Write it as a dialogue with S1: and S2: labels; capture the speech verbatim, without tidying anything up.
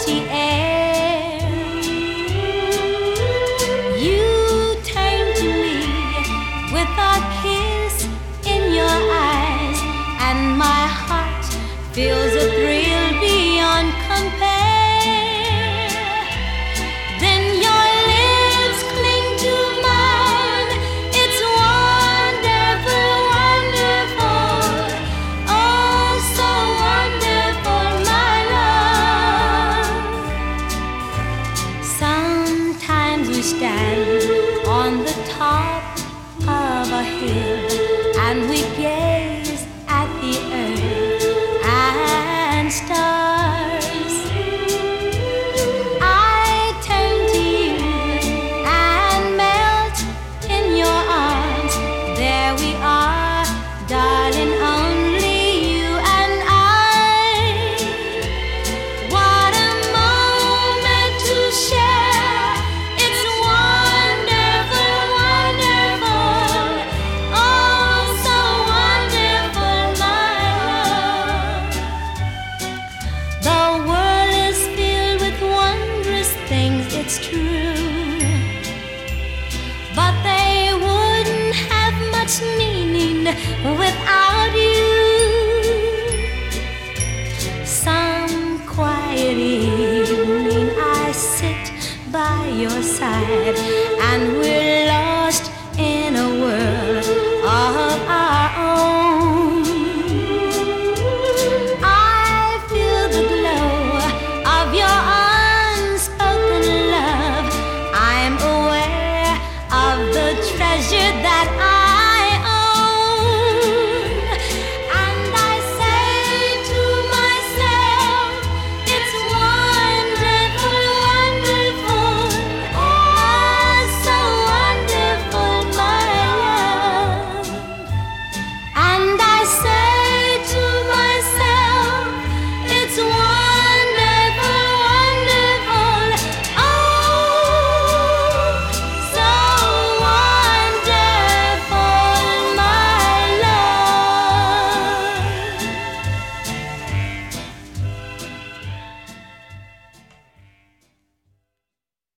S1: salty air. You turn to me with a kiss in your eyes, and my heart feels a thrill beyond compare. Then your lips cling to mine. It's wonderful, wonderful, oh so wonderful, my love. Sometimes we stand on the top of a hill and we gaze at the earth and stars. I turn to you and melt in your arms. There we are, darling, only you and I. What a moment to share. It's wonderful, wonderful, oh so wonderful, my love. The world is filled with wondrous things, it's true, but they wouldn't have much meaning without you. Some quiet evening I sit by your side and we're